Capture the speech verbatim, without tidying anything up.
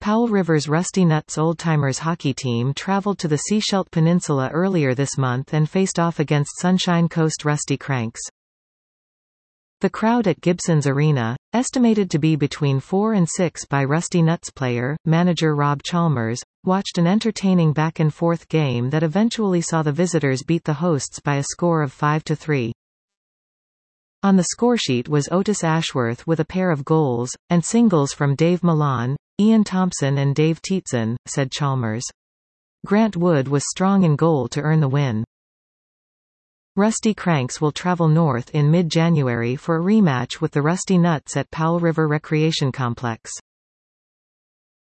Powell River's Rusty Nuts Oldtimers hockey team traveled to the Sechelt Peninsula earlier this month and faced off against Sunshine Coast Rusty Cranks. The crowd at Gibson's Arena, estimated to be between four and six by Rusty Nuts player, manager Rob Chalmers, watched an entertaining back-and-forth game that eventually saw the visitors beat the hosts by a score of five to three. On the scoresheet was Otis Ashworth with a pair of goals, and singles from Dave Milan, Ian Thompson and Dave Tietzen, said Chalmers. Grant Wood was strong in goal to earn the win. Rusty Cranks will travel north in mid-January for a rematch with the Rusty Nuts at Powell River Recreation Complex.